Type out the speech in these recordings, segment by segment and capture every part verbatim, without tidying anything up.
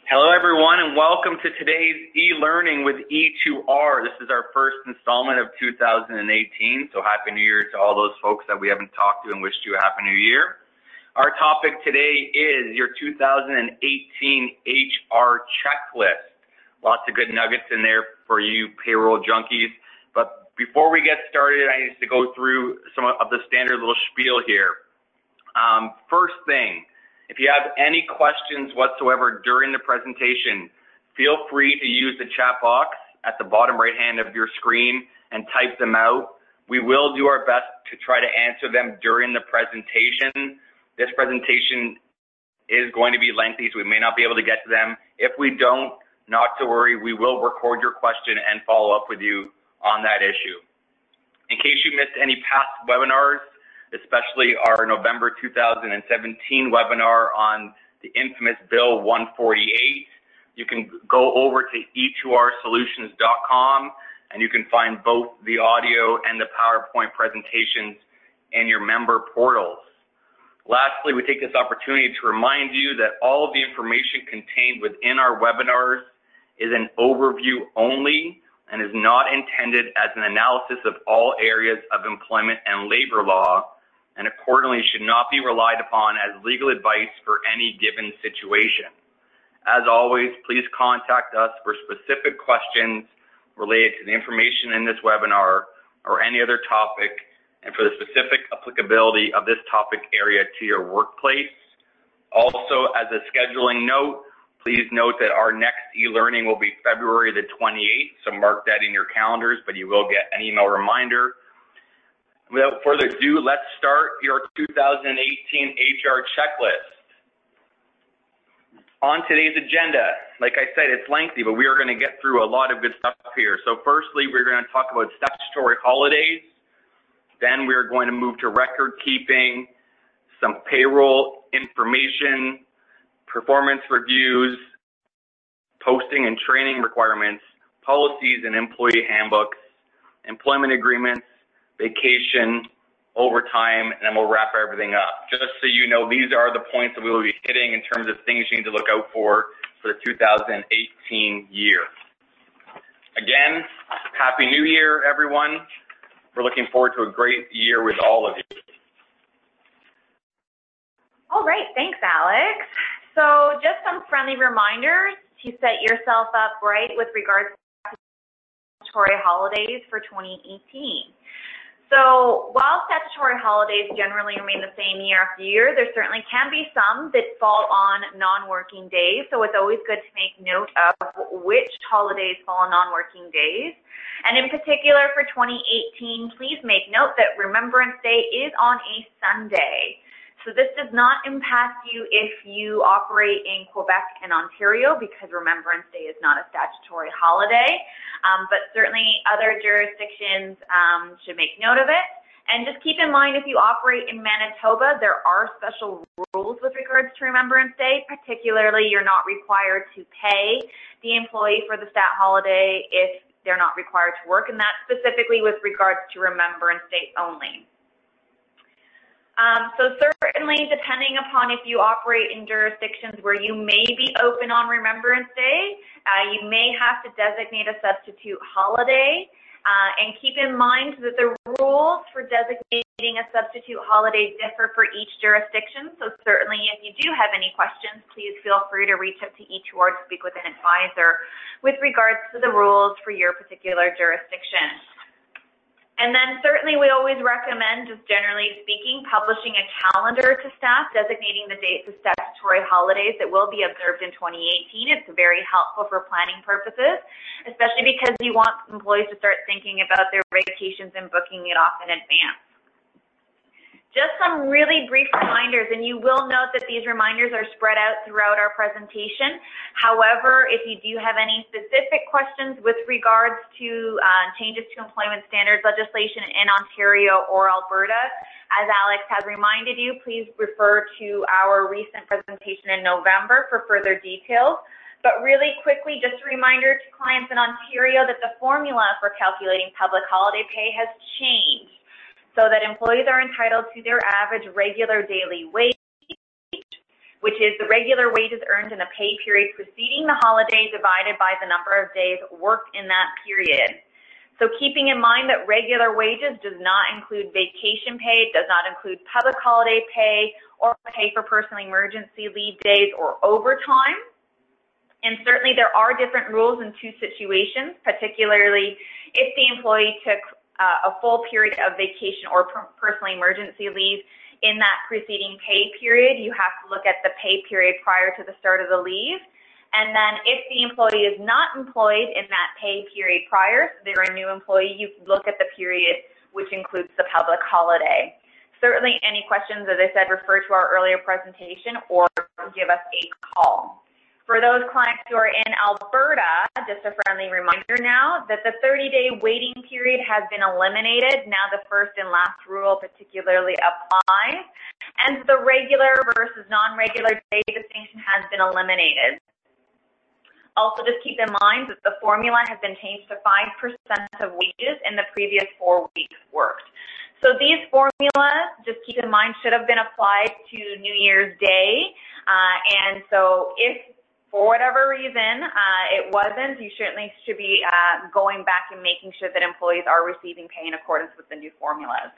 Hello everyone and welcome to today's e-learning with E two R. This is our first installment of two thousand eighteen, so Happy New Year to all those folks that we haven't talked to and wished you a Happy New Year. Our topic today is your two thousand eighteen H R checklist. Lots of good nuggets in there for you payroll junkies, but before we get started, I need to go through some of the standard little spiel here. Um, first thing, if you have any questions whatsoever during the presentation, feel free to use the chat box at the bottom right hand of your screen and type them out. We will do our best to try to answer them during the presentation. This presentation is going to be lengthy, so we may not be able to get to them. If we don't, not to worry, we will record your question and follow up with you on that issue. In case you missed any past webinars, especially our November two thousand seventeen webinar on the infamous Bill one forty-eight. You can go over to e two r solutions dot com and you can find both the audio and the PowerPoint presentations in your member portals. Lastly, we take this opportunity to remind you that all of the information contained within our webinars is an overview only and is not intended as an analysis of all areas of employment and labor law, and accordingly should not be relied upon as legal advice for any given situation. As always, please contact us for specific questions related to the information in this webinar or any other topic, and for the specific applicability of this topic area to your workplace. Also, as a scheduling note, please note that our next e-learning will be February the twenty-eighth, so mark that in your calendars, but you will get an email reminder. Without further ado, let's start your two thousand eighteen H R checklist. On today's agenda, like I said, it's lengthy, but we are going to get through a lot of good stuff here. So firstly, we're going to talk about statutory holidays. Then we're going to move to record keeping, some payroll information, performance reviews, posting and training requirements, policies and employee handbooks, employment agreements, vacation, overtime, and then we'll wrap everything up. Just so you know, these are the points that we will be hitting in terms of things you need to look out for for the two thousand eighteen year. Again, Happy New Year, everyone. We're looking forward to a great year with all of you. All right, thanks, Alex. So just some friendly reminders to set yourself up right with regards to statutory holidays for twenty eighteen. So while statutory holidays generally remain the same year after year, there certainly can be some that fall on non-working days. So it's always good to make note of which holidays fall on non-working days. And in particular for twenty eighteen, please make note that Remembrance Day is on a Sunday. So this does not impact you if you operate in Quebec and Ontario, because Remembrance Day is not a statutory holiday, um, but certainly other jurisdictions um, should make note of it. And just keep in mind, if you operate in Manitoba, there are special rules with regards to Remembrance Day. Particularly, you're not required to pay the employee for the stat holiday if they're not required to work, and that's specifically with regards to Remembrance Day only. Um, so certainly, depending upon if you operate in jurisdictions where you may be open on Remembrance Day, uh, you may have to designate a substitute holiday. Uh, and keep in mind that the rules for designating a substitute holiday differ for each jurisdiction. So certainly, if you do have any questions, please feel free to reach out to E two R to speak with an advisor with regards to the rules for your particular jurisdiction. And then certainly we always recommend, just generally speaking, publishing a calendar to staff designating the dates of statutory holidays that will be observed in twenty eighteen. It's very helpful for planning purposes, especially because you want employees to start thinking about their vacations and booking it off in advance. Just some really brief reminders, and you will note that these reminders are spread out throughout our presentation. However, if you do have any specific questions with regards to uh, changes to employment standards legislation in Ontario or Alberta, as Alex has reminded you, please refer to our recent presentation in November for further details. But really quickly, just a reminder to clients in Ontario that the formula for calculating public holiday pay has changed, so that employees are entitled to their average regular daily wage which is the regular wages earned in the pay period preceding the holiday divided by the number of days worked in that period. So keeping in mind that regular wages does not include vacation pay, does not include public holiday pay, or pay for personal emergency leave days or overtime. And certainly there are different rules in two situations, particularly if the employee took uh, a full period of vacation or per- personal emergency leave in that preceding pay period. You have to look at the pay period prior to the start of the leave. And then if the employee is not employed in that pay period prior, so they're a new employee, you look at the period which includes the public holiday. Certainly any questions, as I said, refer to our earlier presentation or give us a call. For those clients who are in Alberta, just a friendly reminder now that the thirty-day waiting period has been eliminated. Now the first and last rule particularly applies. And the regular versus non-regular day distinction has been eliminated. Also, just keep in mind that the formula has been changed to five percent of wages in the previous four weeks worked. So these formulas, just keep in mind, should have been applied to New Year's Day. Uh, and so if, for whatever reason, uh, it wasn't, you certainly should be uh, going back and making sure that employees are receiving pay in accordance with the new formulas.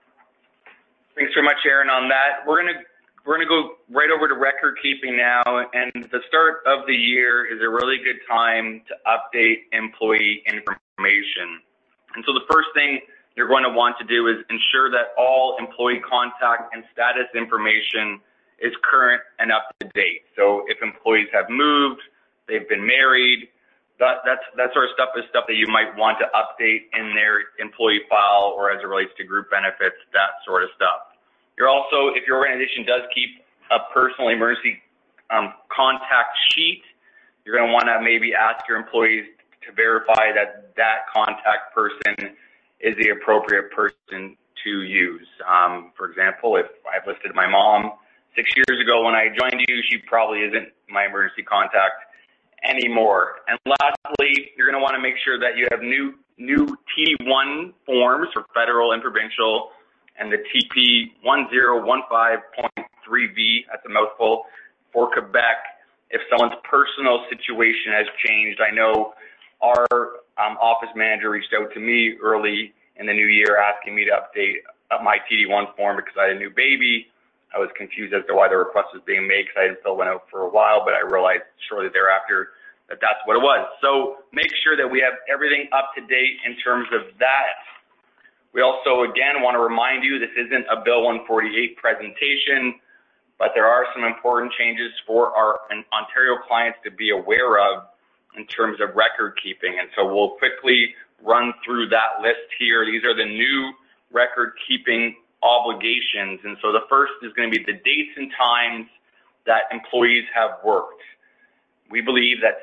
Thanks very much, Erin, on that. We're going to We're going to go right over to record keeping now, and the start of the year is a really good time to update employee information. And so the first thing you're going to want to do is ensure that all employee contact and status information is current and up to date. So if employees have moved, they've been married, that, that's, that sort of stuff is stuff that you might want to update in their employee file or as it relates to group benefits, that sort of stuff. You're also, if your organization does keep a personal emergency um, contact sheet, you're going to want to maybe ask your employees to verify that that contact person is the appropriate person to use. Um, for example, if I've listed my mom six years ago when I joined you, she probably isn't my emergency contact anymore. And lastly, you're going to want to make sure that you have new, new T D one forms for federal and provincial and the T P one zero one five point three V, that's a mouthful, for Quebec, if someone's personal situation has changed. I know our um, office manager reached out to me early in the new year asking me to update my T D one form because I had a new baby. I was confused as to why the request was being made because I hadn't filled one out for a while, but I realized shortly thereafter that that's what it was. So make sure that we have everything up to date in terms of that. We also, again, want to remind you this isn't a Bill one forty-eight presentation, but there are some important changes for our Ontario clients to be aware of in terms of record keeping. And so we'll quickly run through that list here. These are the new record keeping obligations. And so the first is going to be the dates and times that employees have worked. We believe that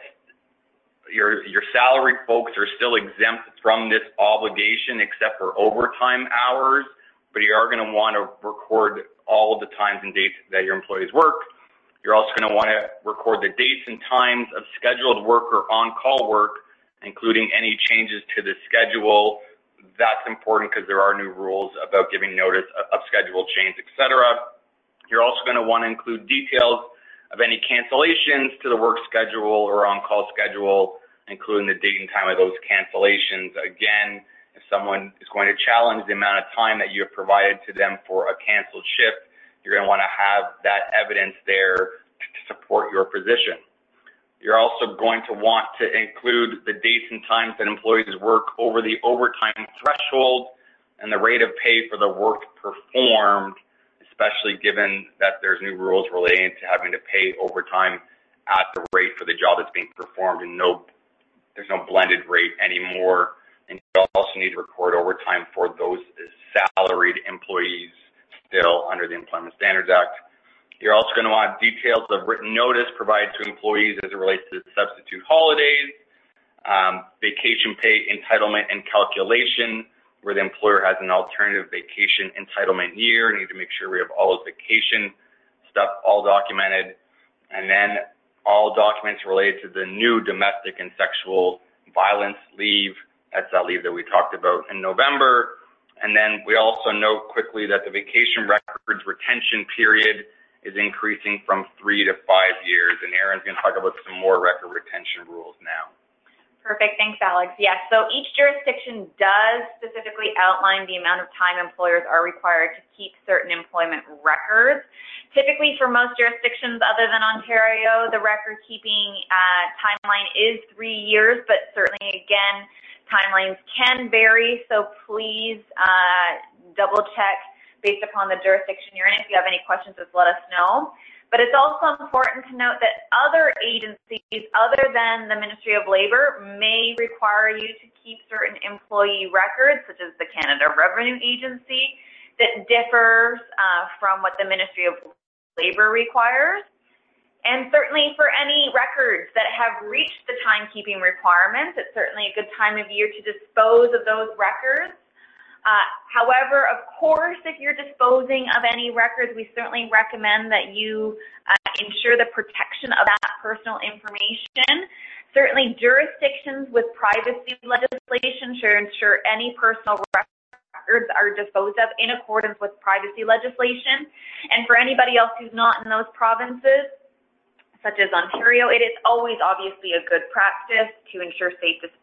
Your, your salaried folks are still exempt from this obligation except for overtime hours, but you are going to want to record all of the times and dates that your employees work. You're also going to want to record the dates and times of scheduled work or on-call work, including any changes to the schedule. That's important because there are new rules about giving notice of, of schedule change, et cetera. You're also going to want to include details of any cancellations to the work schedule or on-call schedule, including the date and time of those cancellations. Again, if someone is going to challenge the amount of time that you have provided to them for a canceled shift, you're going to want to have that evidence there to support your position. You're also going to want to include the dates and times that employees work over the overtime threshold and the rate of pay for the work performed, especially given that there's new rules relating to having to pay overtime at the rate for the job that's being performed, and no, there's no blended rate anymore. And you also need to record overtime for those salaried employees still under the Employment Standards Act. You're also going to want details of written notice provided to employees as it relates to substitute holidays, um, vacation pay entitlement and calculation, where the employer has an alternative vacation entitlement year. We need to make sure we have all those vacation stuff all documented. And then all documents related to the new domestic and sexual violence leave. That's that leave that we talked about in November. And then we also note quickly that the vacation records retention period is increasing from three to five years. And Erin's going to talk about some more record retention rules now. Perfect. Thanks, Alex. Yes, so each jurisdiction does specifically outline the amount of time employers are required to keep certain employment records. Typically, for most jurisdictions other than Ontario, the record-keeping uh, timeline is three years, but certainly, again, timelines can vary, so please uh, double-check based upon the jurisdiction you're in. If you have any questions, just let us know. But it's also important to note that other agencies other than the Ministry of Labour may require you to keep certain employee records, such as the Canada Revenue Agency, that differs uh, from what the Ministry of Labour requires. And certainly for any records that have reached the timekeeping requirements, it's certainly a good time of year to dispose of those records. Uh, however, of course, if you're disposing of any records, we certainly recommend that you uh, ensure the protection of that personal information. Certainly, jurisdictions with privacy legislation should ensure any personal records are disposed of in accordance with privacy legislation. And for anybody else who's not in those provinces, such as Ontario, it is always obviously a good practice to ensure safe disposal.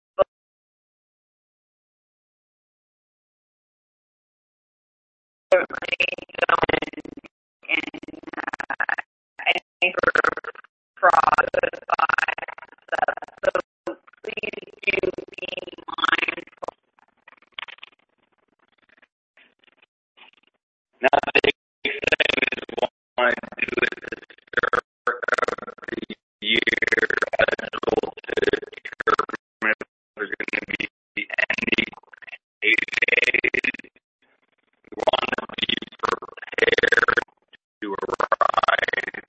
And, uh, any sort of fraud, so please do be mindful. Now, the big thing is what I want to do is the start of the year as well to determine if there's going to be any paydays. We want to be prepared to arise.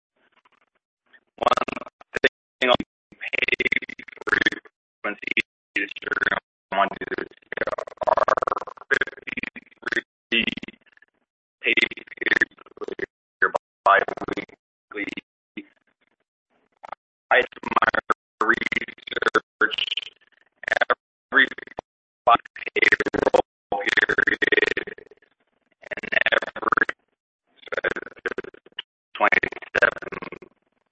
One thing on pay frequency is you're going to want to do is our fifty-three pay periods your bi-weekly. I did my research every five payroll period and every twenty-seven.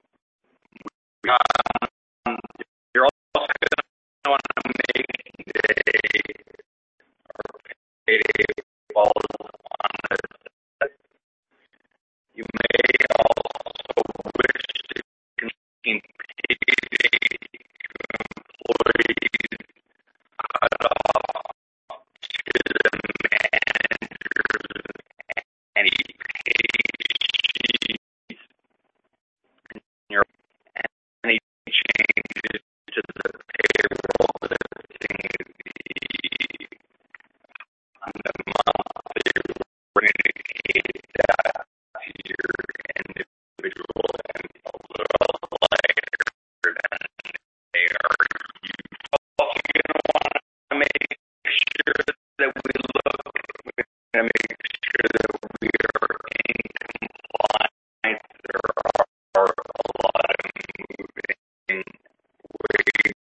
Um, you're also going to want to make day or payday falls on a You may also wish to continue payday to employees cut off to the managers any pay sheets and your any changes to the payroll listing the on the monthly communicate that to your individual and a little later than they are. You also going to want to make sure that we look, we're going to make sure that we are in compliance. There are a lot of moving ways.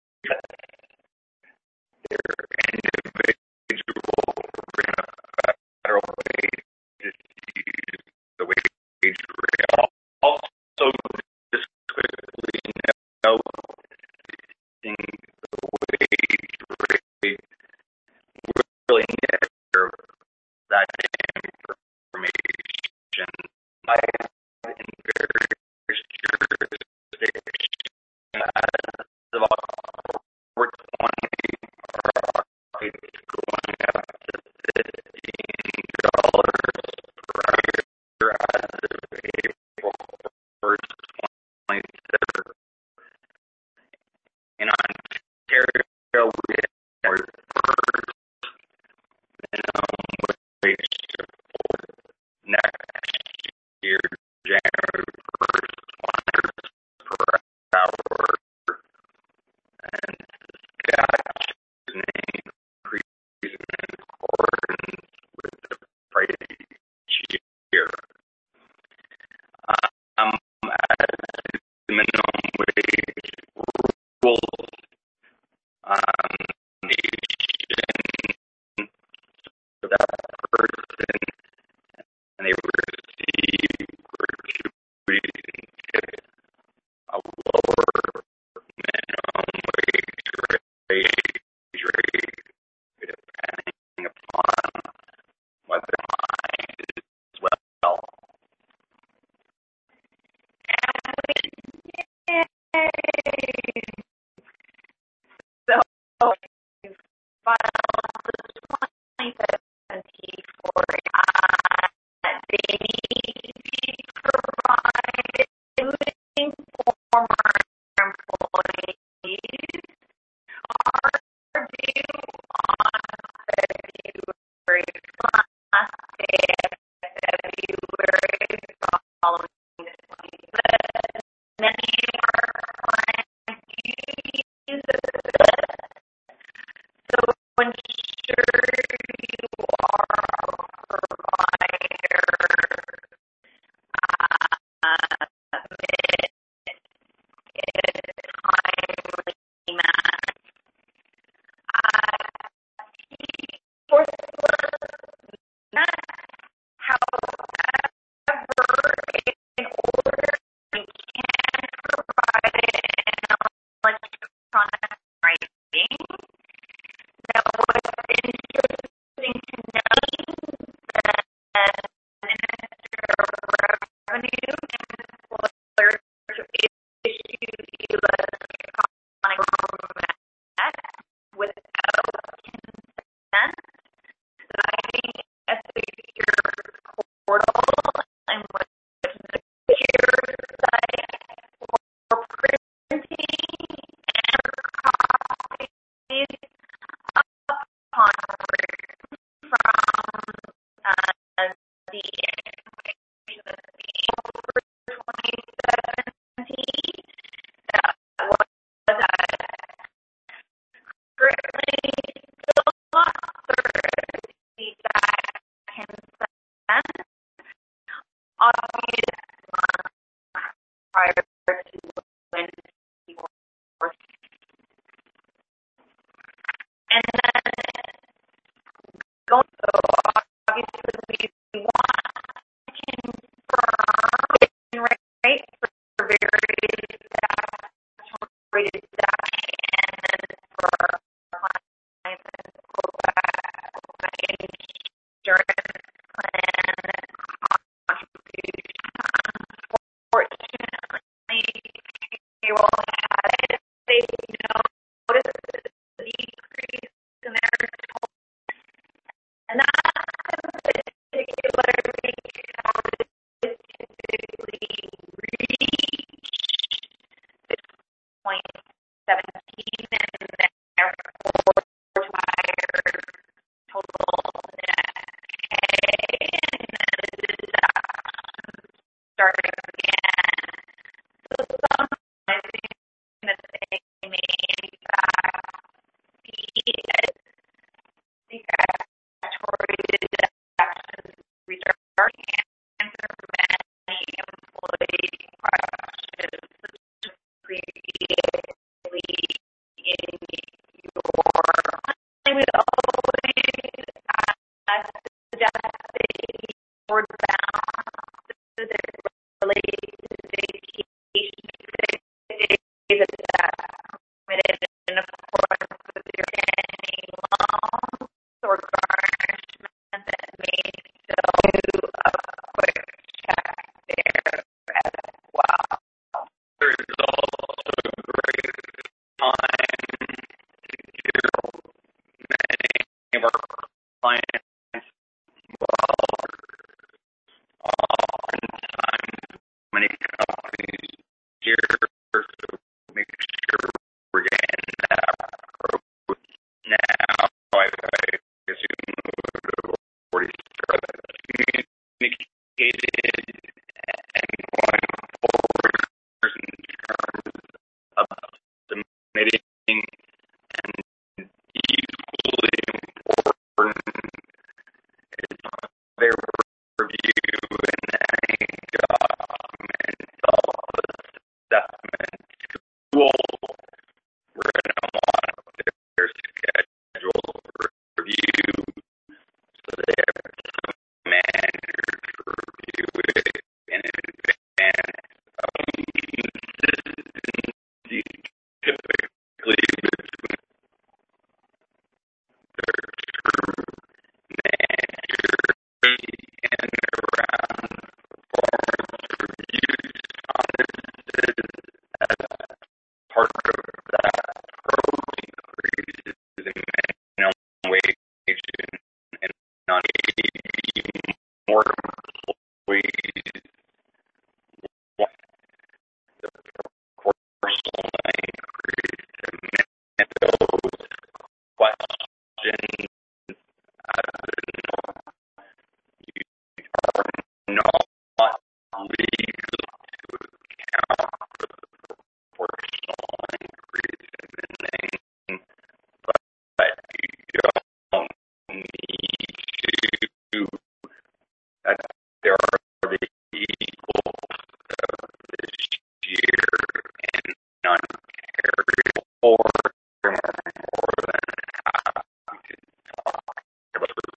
They're individual, we're going to federal basis use the wage rate. Also, just quickly note the wage rate really never that information. I in various jurisdictions as of October twentieth, our rates going up to fifteen dollars per year as of April first, twenty twenty-seven. In Ontario, we have our first minimum wage support next year, January first, twenty dollars per hour, and Saskatchewan increase in accordance with the price each year. Um, as the minimum wage rules, um, so that person, and they receive electronic format without consent, citing a secure portal and with a secure site for printing and copies upon written from uh, the information of the over twenty seventeen that was uh, currently still not served the exact consent, obvious months prior to when people were. And then going, so obviously we want to confirm, right, for various statutory deductions, and then for our clients and insurance plan contribution. Unfortunately, payroll had it. They noticed the decrease in their total, and that's particularly because it's typically reached six point one seven, and therefore requires total net pay, and then the deductions start again. So summarizing that they may in fact be the statutory deductions reserve answer many employee questions such as previously in your. I would always uh, suggest that you board balance that relate to vacation sick days that permitted in accordance with your standing loans or garnishment that may still do a quick check there as well. There is also a great time to hear many of our clients, well, oftentimes many companies here to make sure we're getting that growth. Now, I, I assume we would have already started communicated and going forward in terms of submitting, and equally important is their review and any document self-assessment tool. We're going to want their schedule review so they have some manager to review it in advance. Um, consistency typically between their true manager and around performance reviews on this as part of that growth increases in minimum wage and, and not even more employees want the proportional increase to meet those questions. As you know, you are not legal to account for the proportional increase in the name, but you don't need to. That there are the equals of this year in Ontario, or more than happy to talk about the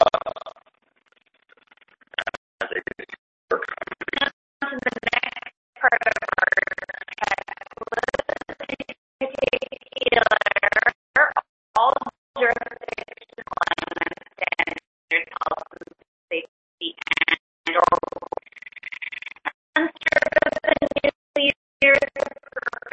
as I get we're coming On to the next part of our checklist, in particular, all jurisdictional and standard health and safety and or service and years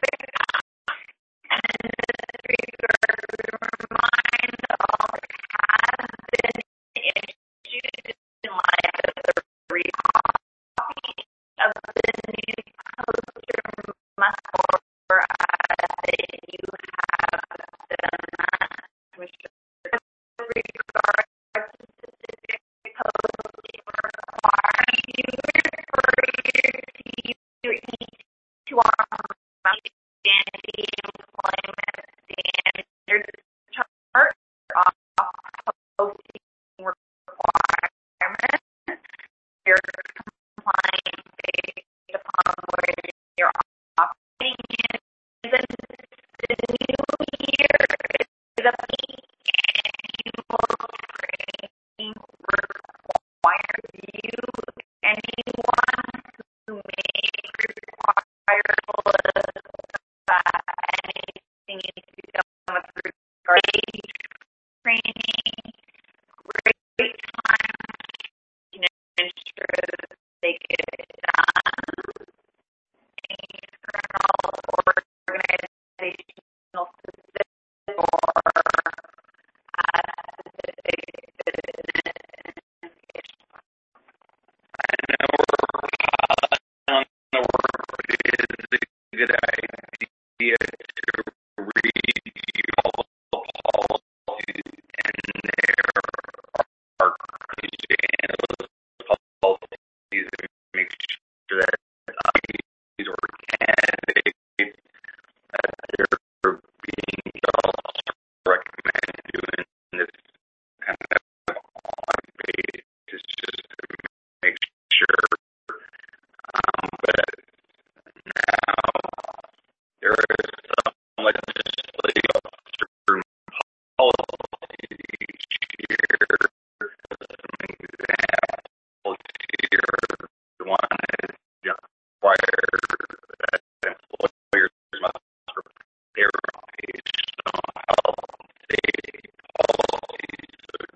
anti-employment standards chart off posting requirements. You're complying based upon where you're operating in. The new year is a peak annual training requires you, anyone who may require that anything needs to become approved for training, great, great time to ensure that they get it done. Internal organizational specific or uh, specific business issues. I know we're on the work, but it is a good idea to read all the policies in there are crazy and those policies and make sure that uh, these are candidates that they're being just recommend doing this kind of on basis just to make sure. Um, but now there is some legislative through policies each year. Some examples here. One is require that employers must prepare occupational health and safety policies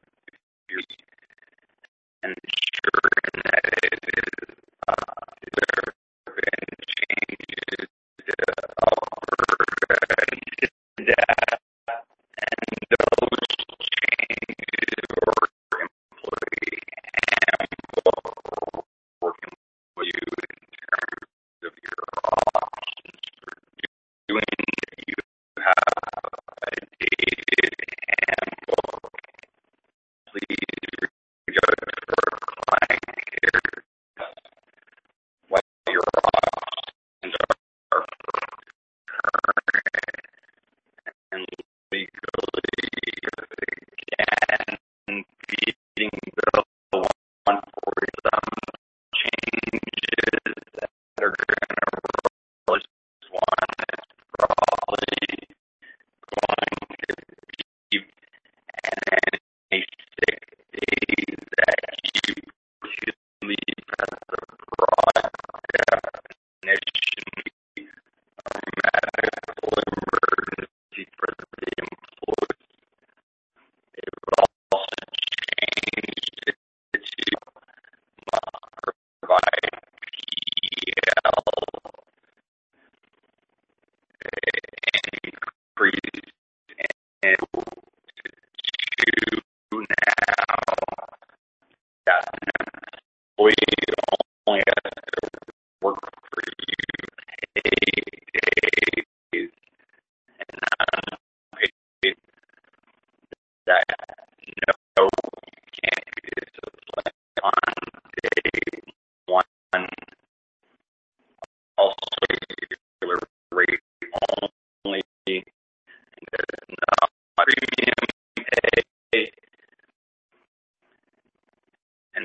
and ensuring that it is uh, there have been changes to Alberta and that and those changes or employee handbook or working with you in terms of your options for doing if you have a dated handbook, please reach out for a client care what your options are for current and legally again feeding bill one forty-seven changes that are going to roll. This one is probably going to be any sick days that you leave as a broad definition of medical emergency for the employees. They've also changed it to must provide P L, increase in two now. That an employee only has to work for you eight days and unpaid. That no, you can't be disciplined on day one. Also, regular rate only. There's no premium pay. And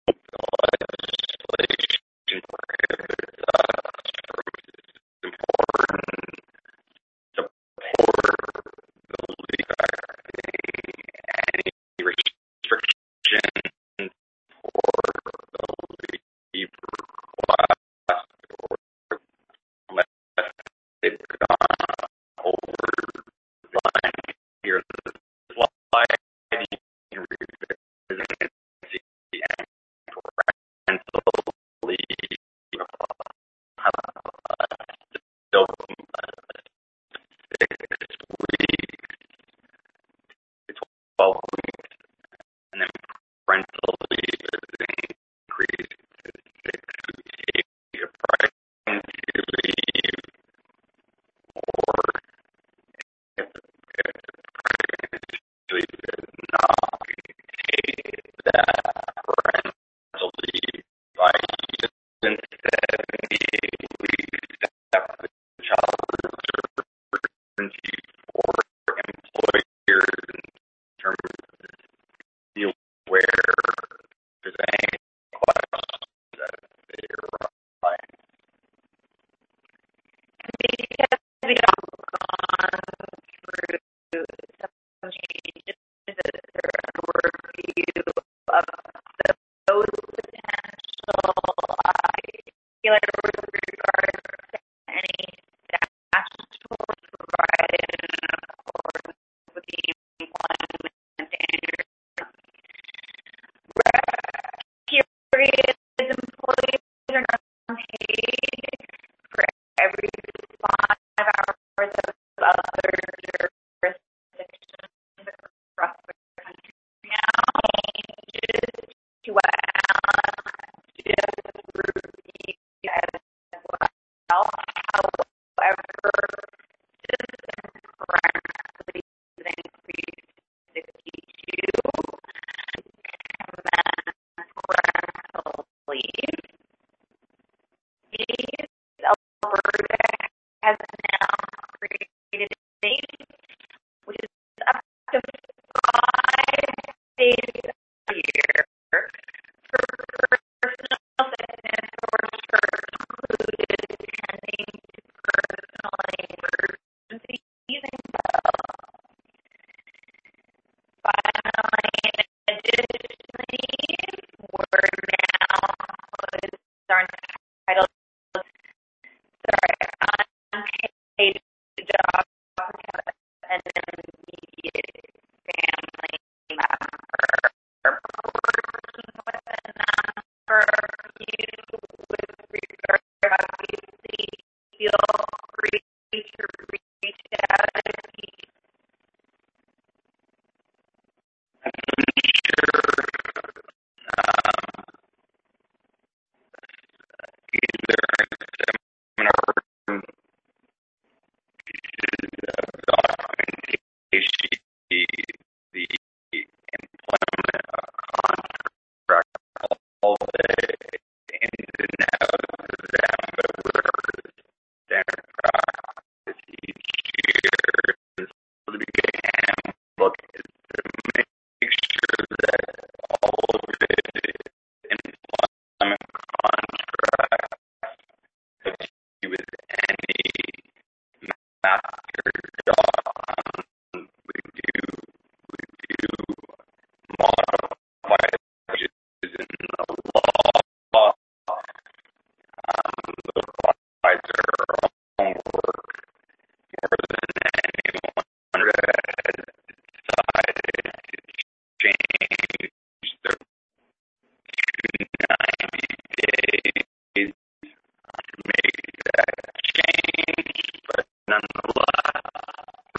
legislation prohibits us from important support the affecting any restrictions for the leave request or unless they've gone over the line here in the slide. You can revisit it and see and parental leave uh, still six weeks to twelve weeks, and then parental leave is increased to six weeks. Pregnancy leave or uncertainty for employers in terms of be aware if there's any questions that they arise. Because we've gone through some changes or a review of the, those potential uh, with regards to any statutory provided in accordance with the employment standards. Rest periods, employees are not paid for every five hours of other jurisdictions across the country now, changes to what Alan just reviewed as well. However, system parental leave increased to sixty-two, commence parental leave. These Alberta has now created a date which is up to five days a year for personal sickness or short included tending to personal emergencies and finally, additionally, we're now employees are entitled sorry, unpaid job and immediate family member. Working with a number of you with regard, obviously, feel free to reach out if you I'm sure um, either seminar of documentation, the employment contract, all the ins and outs of them, but we're standard practice each year. So the big handbook is to make sure that all of the employment contracts that you with any master job, um, we do we do modify changes in the law. Um, the provides our own work more than anyone has decided to change the ninety days to make that change, but nonetheless,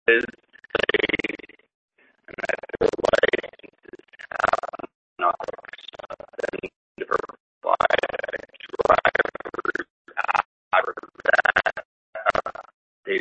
is and that their licenses have not been to provide drivers out of that uh, they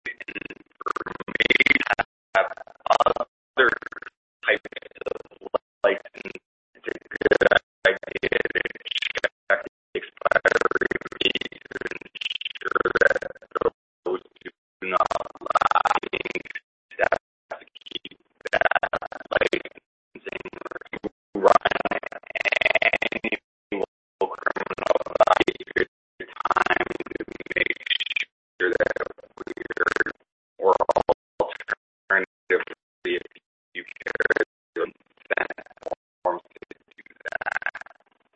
may have other types of license. It's a good idea to check the expiry date to ensure that those do not allow staff to keep that licensing or run any criminal behavior time to make sure that we're or alternatively if you carry the consent forms to do that.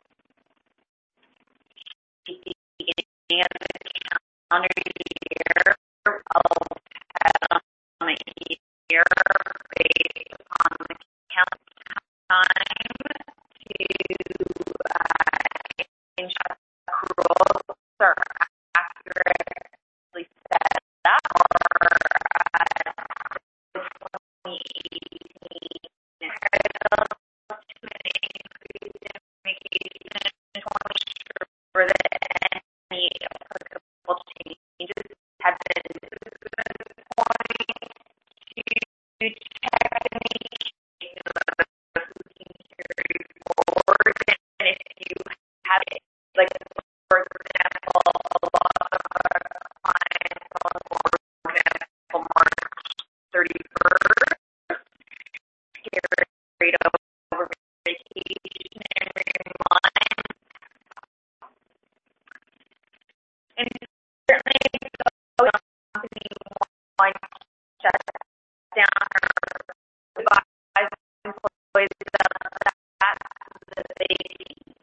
Beginning of the calendar year, I'll head on a year based on the count time to uh, ensure accruals are accurately set up or uh, twenty eighteen hurdles to an increase in vacation to ensure that any applicable changes have been point to check and make sure who can carry forward and if you have it, like for example, a lot of our clients on board, for example, March thirty-first, carried over vacation every month. And certainly the company wants to shut down or advise employees about that so that they can.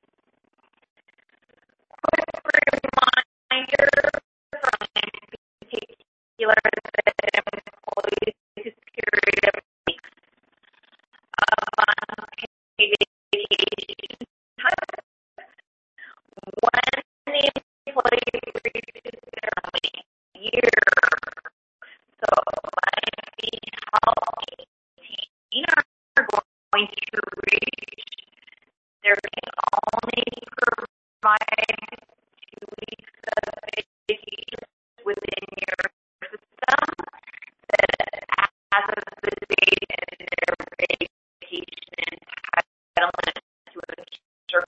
Quick reminder from in particular that employees whose period of weeks of unpaid vacation time, when the employee reaches their only year, so might be healthy, eighteen are going to reach, they can only provide two weeks of vacation within your system that as of the date and their vacation entitlement to ensure.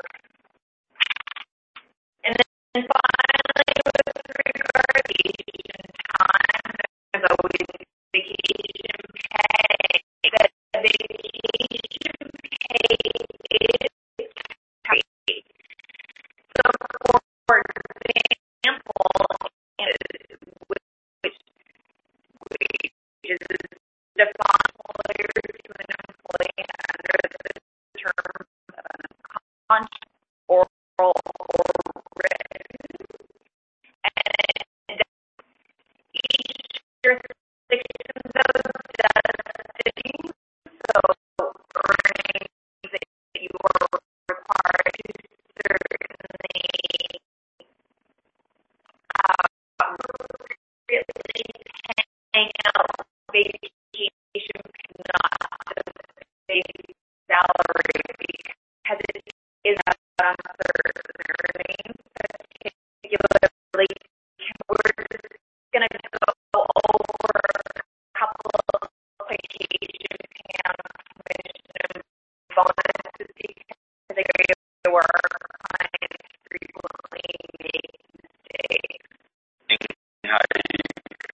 And then finally, with regard to vacation time, there's always vacation pay. That vacation pay is paid. So, for example, which wages define employer to an employee under the terms of a contract or or written, and each jurisdiction does things, so earnings that you are required to certainly uh, really hang out vacation not just base salary because it is out on certain earnings, particularly we're just going to go over a couple of vacation pay on commission and bonuses because they were clients frequently make mistakes. How you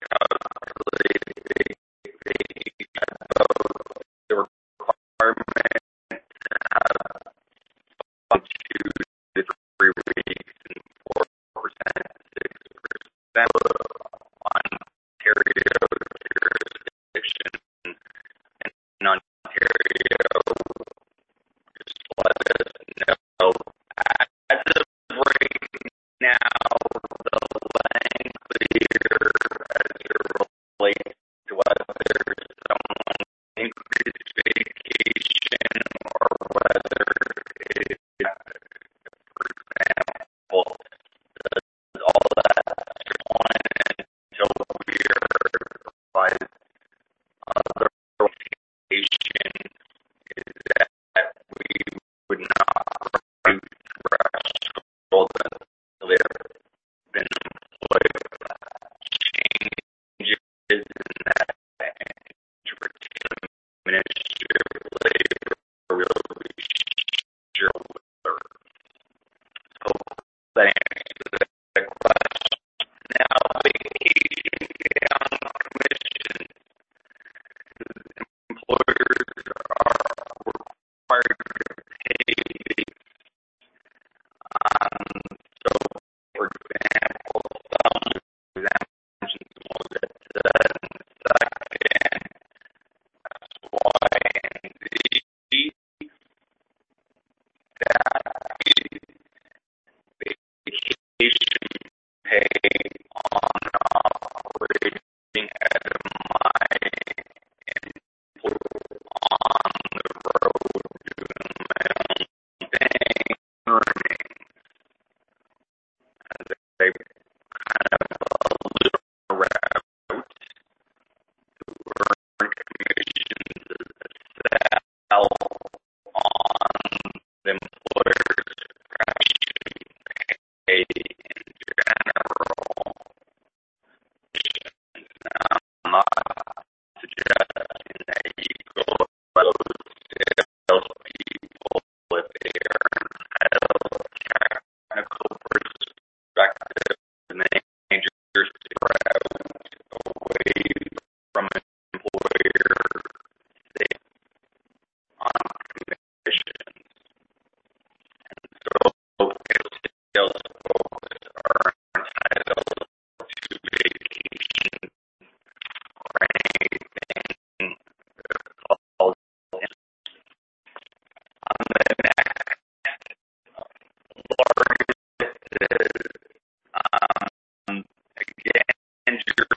managers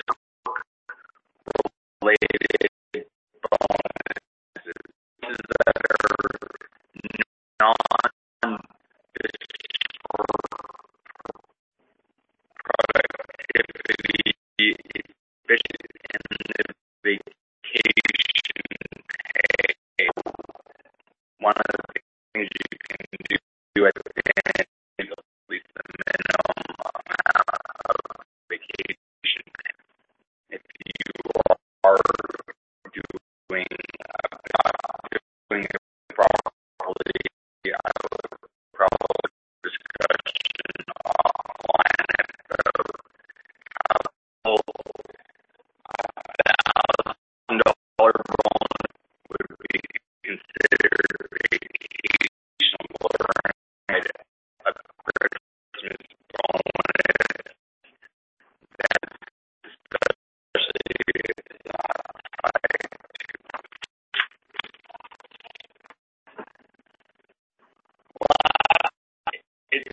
related bonuses that are non productivity efficient in the vacation pay. One of the things you can do at the end is at least the minimum amount of vacation pay. If you are doing uh, not doing it properly, I would probably discussion offline about how a thousand dollar bonus would be considered vacation learning at a Christmas bonus. That's especially not tied to It,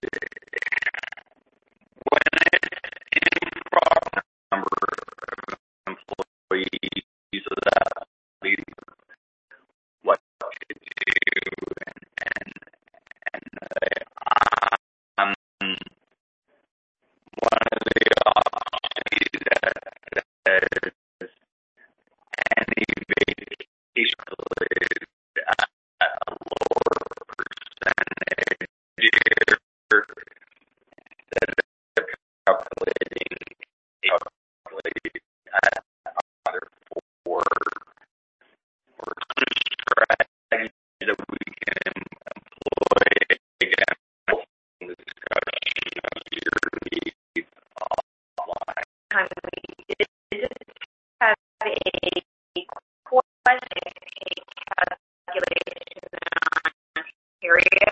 when it's improper number of employees, so that will be what to do, and and and uh, um, one of the options that says any vacation related at a lower percentage instead of calculating calculate at other four or some strategy that we can employ again in discussion of your needs offline. Time we did just have a question calculation in Ontario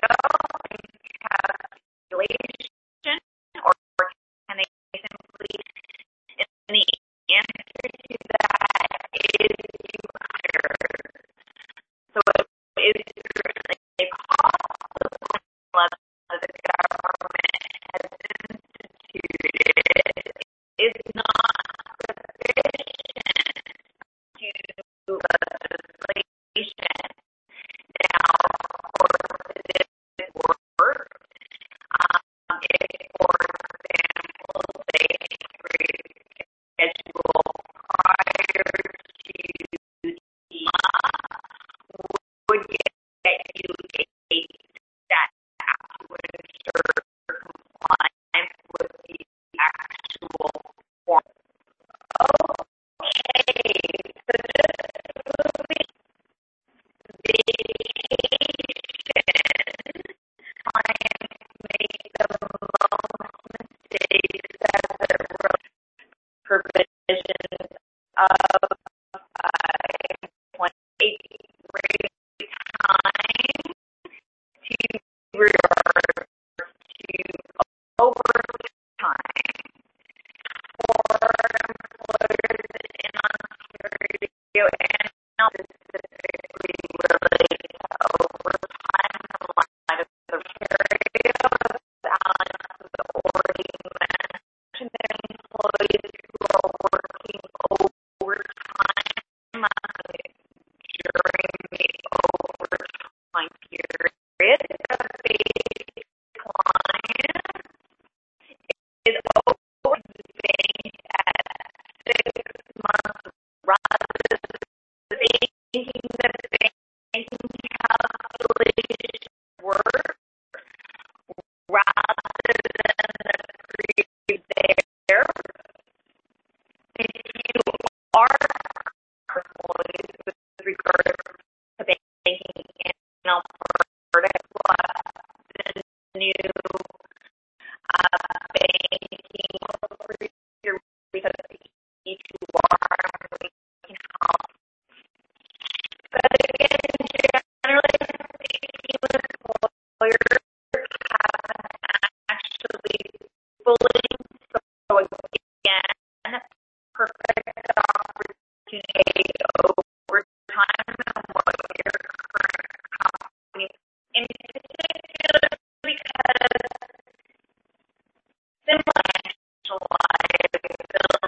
calculation, or can they simply, and the answer to that is two hundred. So it is currently a cost of level that the government has instituted is not sufficient to legislation. Now, of course, it is work. Um, if, for example, they schedule prior to the would get you a stat to ensure compliance with the actual form. Okay, so just moving vacation, clients make the most mistakes as it relates to provisions of uh, employment. A great time to revert to overtime for employers in Ontario and specifically related to overtime in light of the Ontario, as Alex has already mentioned, there are employees who are working overtime uh, during the overtime period. The basic client is overpaying at six months rather than making the banking calculation work rather than the previous there. If you are employees with regard to banking in Alberta, what the new uh, banking for your because E two R we can help. But again, generally speaking, employers haven't actually fully, so again, perfect opportunity over time and what your current company, in particular because similar financial liability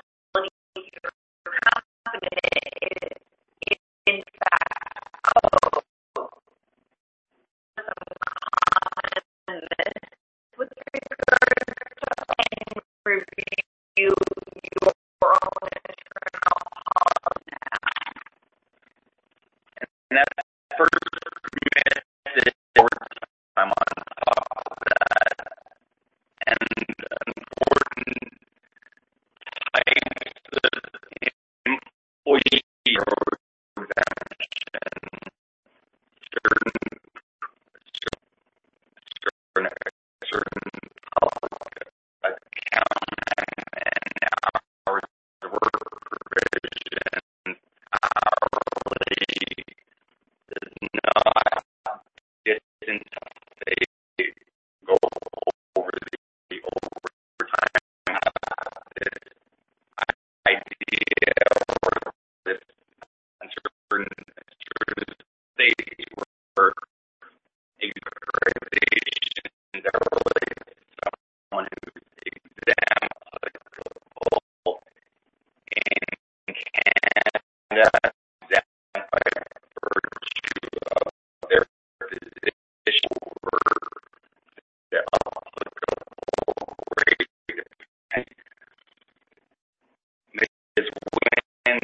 Canada, exempt by virtue of their position over the applicable rate. Miz Wynne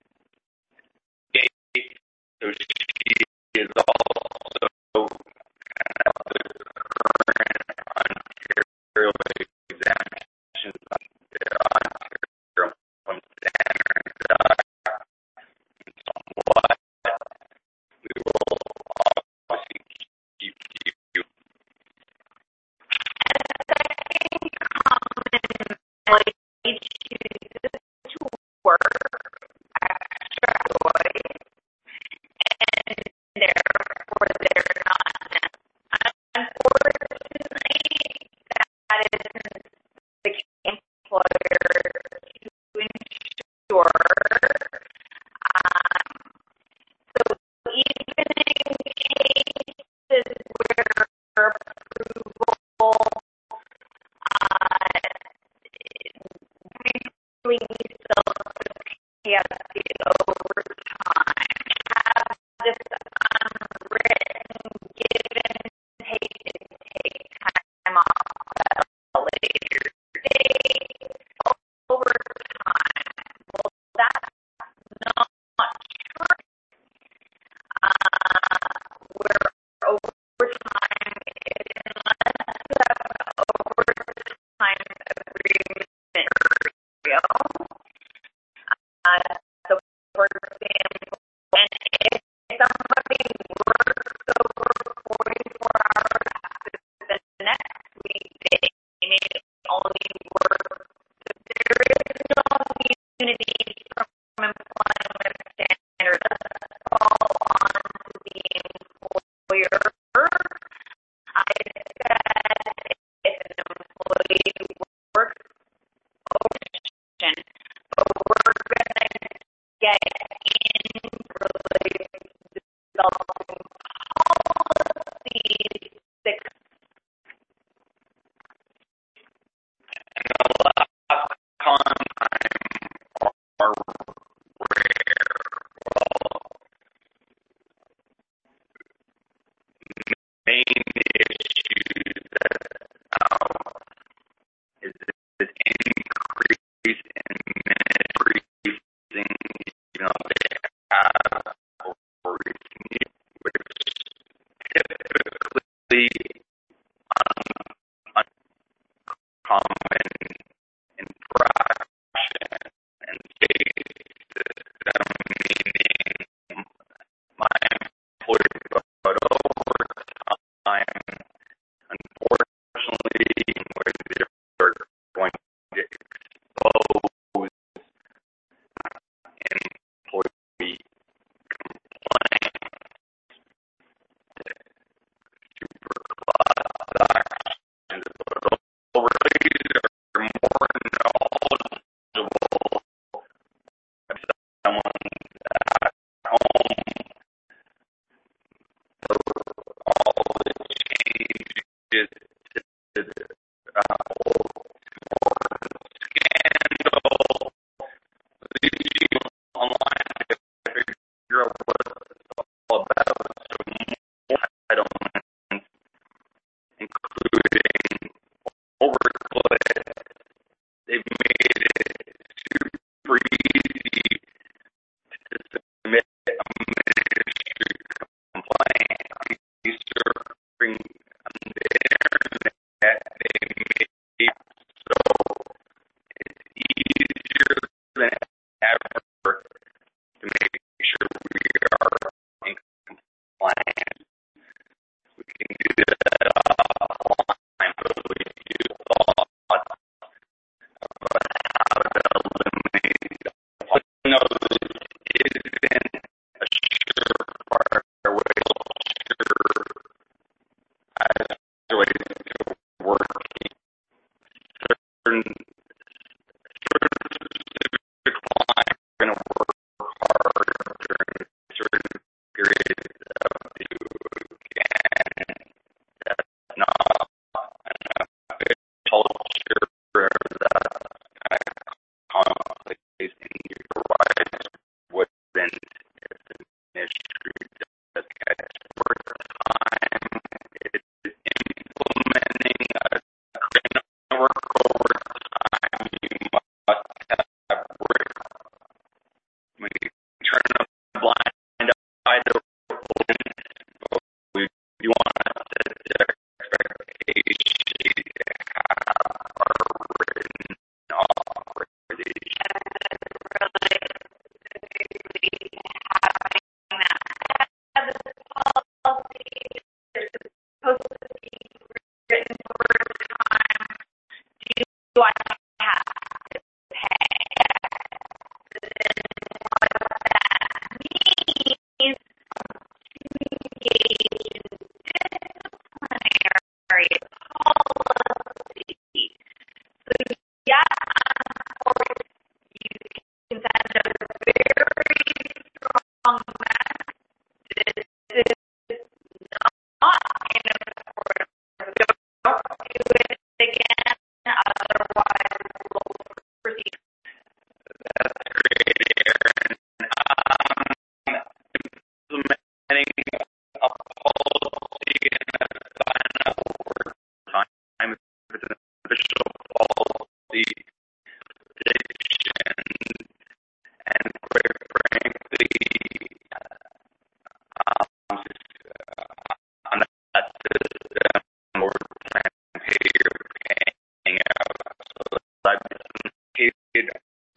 Gates, so she is also kind of the current Ontario exemptions on the Ontario Home Standards Act. And somewhat, we will obviously keep you. Second common way chooses to work extra hours, and therefore they're not. Unfortunately, that isn't the case employer to ensure. Um, so even in cases where approval uh, we still pay out the overtime, have this unwritten give and take and take time off at a later date, overtime. Well, that's not true. Uh, where overtime is unless you have an overtime agreement scenario. Uh, so, for example, and if somebody works over forty-four hours the next week, they may only work. There is no immunity from employment standards. That's all on to the employer. I said if an employee works overtime, but we're going to get in really developing policies six. And the last con time are rare. Well, main issue that um, is this increase in minute increasing, you know, they have over recent years, which typically un- uncommon infraction and state system, meaning my employer got overtime, unfortunately, where they're going to expose employee complaints, superclass actions, but overlays are more knowledgeable if someone's at home. So all the changes to the uh, whole scandal, at least you online to figure out what it's all about. So more entitlements, including overclay. They've made it super easy to submit a ministry complaint. You surfing on the internet, they made it so it's easier than ever to make sure we are in compliance. We can do that offline, but we do thought about how to eliminate the I know this isn't a surefire way, sure as ways to working certain certain clients are going to work hard during certain periods of the weekend. That's not an official culture that's kind of commonplace in your life within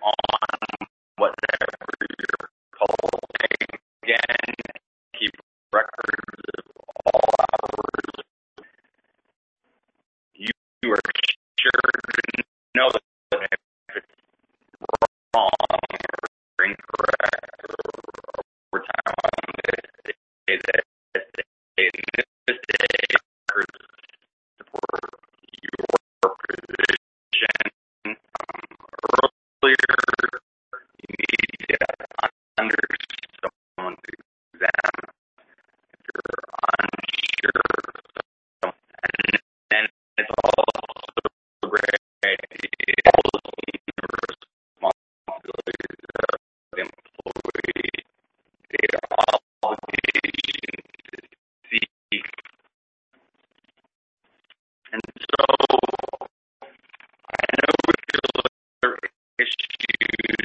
on whatever you're cultivating. Again, keep records of all hours. You, you are sure to know that if it's wrong or incorrect or overtime on this day, that this day, this day, records support your position. Um, earlier, you need to under someone's exam if you're unsure. So, and then it's also a great idea, the responsibilities of the employee, their obligation to seek. And so I know we feel there are issues